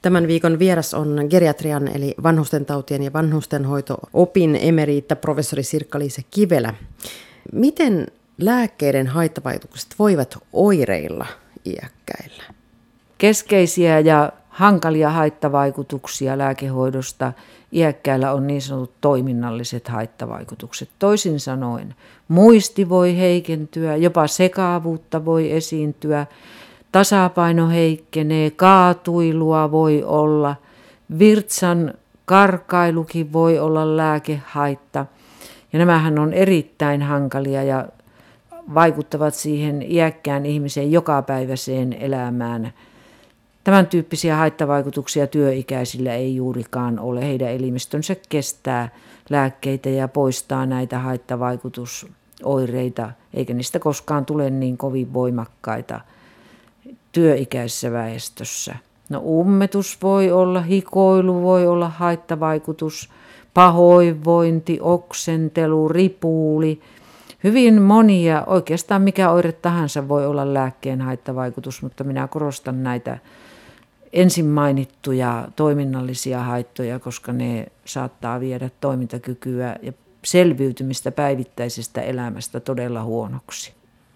Tämän viikon vieras on geriatrian eli vanhustentautien ja vanhustenhoito-opin emerita professori Sirkka-Liisa Kivelä. Miten lääkkeiden haittavaikutukset voivat oireilla iäkkäillä? Keskeisiä ja hankalia haittavaikutuksia lääkehoidosta iäkkäillä on niin sanotut toiminnalliset haittavaikutukset. Toisin sanoen muisti voi heikentyä, jopa sekaavuutta voi esiintyä, tasapaino heikkenee, kaatuilua voi olla, virtsan karkailukin voi olla lääkehaitta. Ja nämähän on erittäin hankalia ja vaikuttavat siihen iäkkään ihmisen jokapäiväiseen elämään. Tämän tyyppisiä haittavaikutuksia työikäisillä ei juurikaan ole. Heidän elimistönsä kestää lääkkeitä ja poistaa näitä haittavaikutusoireita, eikä niistä koskaan tule niin kovin voimakkaita työikäisessä väestössä. No, ummetus voi olla, hikoilu voi olla haittavaikutus, pahoinvointi, oksentelu, ripuuli. Hyvin monia, oikeastaan mikä oire tahansa voi olla lääkkeen haittavaikutus, mutta minä korostan näitä ensin mainittuja toiminnallisia haittoja, koska ne saattaa viedä toimintakykyä ja selviytymistä päivittäisestä elämästä todella huonoksi.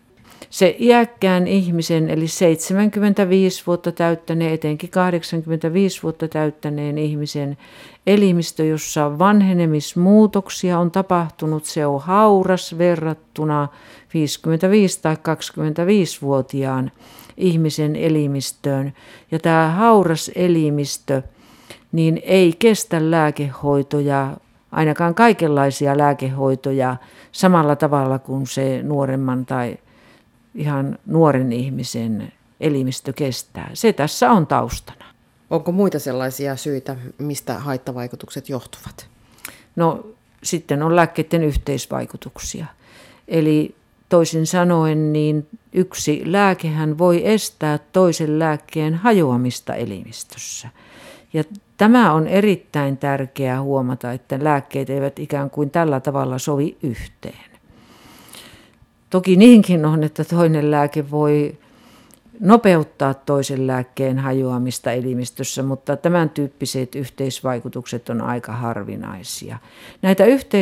Se iäkkään ihmisen, eli 75 vuotta täyttäneen, etenkin 85 vuotta täyttäneen ihmisen elimistö, jossa vanhenemismuutoksia on tapahtunut, se on hauras verrattuna 55- tai 25-vuotiaan ihmisen elimistöön. Ja tämä hauras elimistö niin ei kestä lääkehoitoja, ainakaan kaikenlaisia lääkehoitoja, samalla tavalla kuin se nuoremman tai ihan nuoren ihmisen elimistö kestää. Se tässä on taustana. Onko muita sellaisia syitä, mistä haittavaikutukset johtuvat? No, sitten on lääkkeiden yhteisvaikutuksia. Eli toisin sanoen, niin yksi lääkehän voi estää toisen lääkkeen hajoamista elimistössä. Ja tämä on erittäin tärkeää huomata, että lääkkeet eivät ikään kuin tällä tavalla sovi yhteen. Toki niinkin on, että toinen lääke voi nopeuttaa toisen lääkkeen hajoamista elimistössä, mutta tämän tyyppiset yhteisvaikutukset on aika harvinaisia. Näitä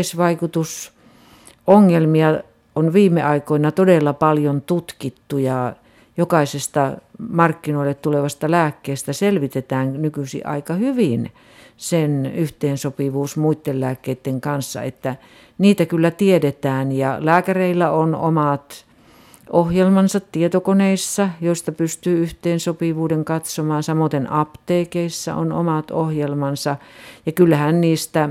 yhteisvaikutusongelmia on viime aikoina todella paljon tutkittu ja jokaisesta markkinoille tulevasta lääkkeestä selvitetään nykyisin aika hyvin sen yhteensopivuus muiden lääkkeiden kanssa, että niitä kyllä tiedetään ja lääkäreillä on omat ohjelmansa tietokoneissa, joista pystyy yhteensopivuuden katsomaan. Samoin apteekeissa on omat ohjelmansa ja kyllähän niistä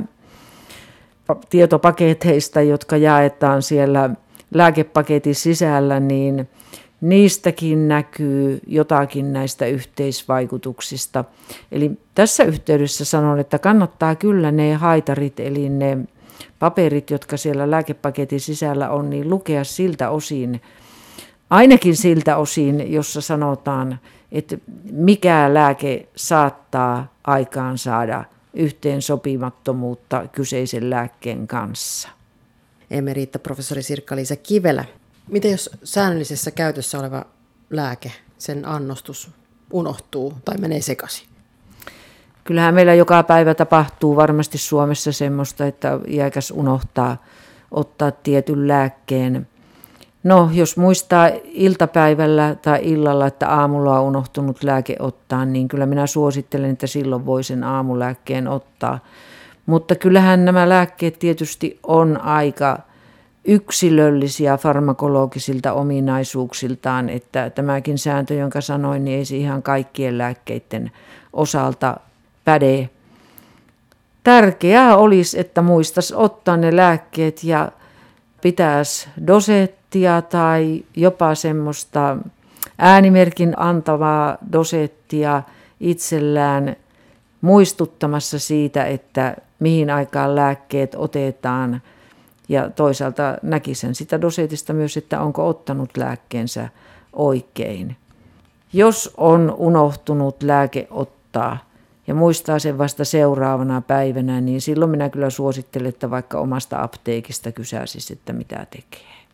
tietopaketeista, jotka jaetaan siellä lääkepaketin sisällä, niin niistäkin näkyy jotakin näistä yhteisvaikutuksista. Eli tässä yhteydessä sanon, että kannattaa kyllä ne haitarit, eli ne paperit, jotka siellä lääkepaketin sisällä on, niin lukea siltä osin, ainakin siltä osin, jossa sanotaan, että mikä lääke saattaa aikaan saada yhteensopimattomuutta kyseisen lääkkeen kanssa. Emerita professori Sirkka-Liisa Kivelä. Miten jos säännöllisessä käytössä oleva lääke, sen annostus unohtuu tai menee sekaisin? Kyllähän meillä joka päivä tapahtuu varmasti Suomessa semmoista, että iäkäs unohtaa ottaa tietyn lääkkeen. No, jos muistaa iltapäivällä tai illalla, että aamulla on unohtunut lääke ottaa, niin kyllä minä suosittelen, että silloin voi sen aamulääkkeen ottaa. Mutta kyllähän nämä lääkkeet tietysti on aika yksilöllisiä farmakologisilta ominaisuuksiltaan, että tämäkin sääntö, jonka sanoin, niin ei se ihan kaikkien lääkkeiden osalta päde. Tärkeää olisi, että muistaisi ottaa ne lääkkeet ja pitäisi dosettia tai jopa semmoista äänimerkin antavaa dosettia itsellään muistuttamassa siitä, että mihin aikaan lääkkeet otetaan. Ja toisaalta näkisen sitä dosetista myös, että onko ottanut lääkkeensä oikein. Jos on unohtunut lääke ottaa ja muistaa sen vasta seuraavana päivänä, niin silloin minä kyllä suosittelen, että vaikka omasta apteekista kysäisisi, että mitä tekee.